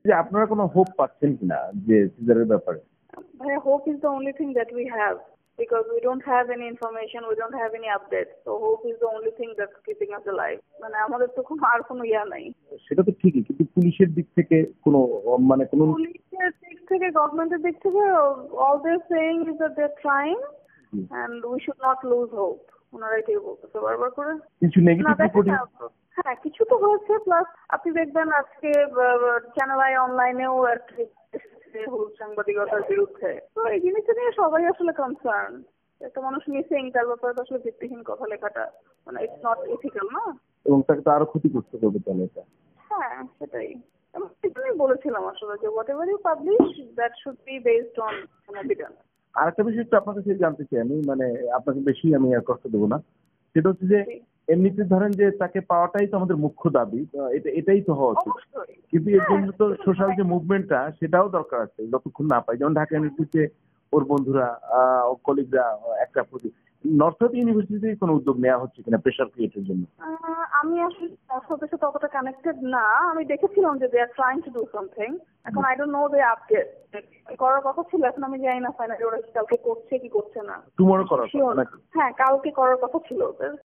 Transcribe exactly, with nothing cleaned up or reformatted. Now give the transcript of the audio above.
যে আপনারা কোনো হোপ পাচ্ছেন কিনা যে সিজারের ব্যাপারে? ভাইয়া, hope is the only thing that we have because we don't have any information, we don't have any updates. So hope is the only thing that's keeping us alive. মানে আমাদের তো কোনো আর কোনো ইয়া নাই। সেটা তো ঠিকই, কিন্তু পুলিশের দিক থেকে কোনো মানে কোনো পুলিশের দিক থেকে, গভর্নমেন্টের দিক থেকে all they're saying is that they're trying and we should not lose hope. ওনারা এটাই বলতেছে বারবার করে। কিছু নেগেটিভ না, দেখেন রিপোর্টিং না, হ্যাঁ কিছু তো হয়েছে, প্লাস আপনি দেখবেন আজকে চ্যানেল আই অনলাইনেও একটা সাংবাদিকতার বিরুদ্ধে। তো এই জিনিসটা নিয়ে সবাই আসলে কনসার্ন। একটা মানুষ মিসিং, তার ব্যাপারে তো আসলে ভিত্তিহীন কথা লেখাটা মানে ইটস নট এথিক্যাল না। এবং তাকে তো আরো ক্ষতি করতে হবে তাহলে এটা। হ্যাঁ সেটাই, আমি বলেছিলাম আসলে যে whatever you publish that should be based on evidence. আরেকটা বিষয় একটু আপনার কাছে জানতে চাই আমি, মানে আপনাকে বেশি আমি আর কষ্ট দেবো না, সেটা হচ্ছে যে এমনিতে ধরেন যে তাকে পাওয়াটাই তো আমাদের মুখ্য দাবি, এটা এটাই তো হওয়া উচিত, কিন্তু এর জন্য তো সোশ্যাল যে মুভমেন্টটা সেটাও দরকার আছে। যতক্ষণ না পাই, যেমন ঢাকা ইউনিভার্সিটিতে ওর বন্ধুরা ও কলিগরা একটা প্রতি নর্থ সাউথ ইউনিভার্সিটিতে কোনো উদ্যোগ নেওয়া হচ্ছে কিনা প্রেশার ক্রিয়েটের জন্য? আমি আসলে সাথে সাথে অতটা কানেক্টেড না, আমি দেখেছিলাম যে they are trying to do something. এখন I don't know they update করার কথা ছিল, এখন আমি জানি না ফাইনালি ওরা কালকে করছে কি করছে না। টুমরো করার কথা নাকি? হ্যাঁ কালকে করার কথা ছিল ওদের।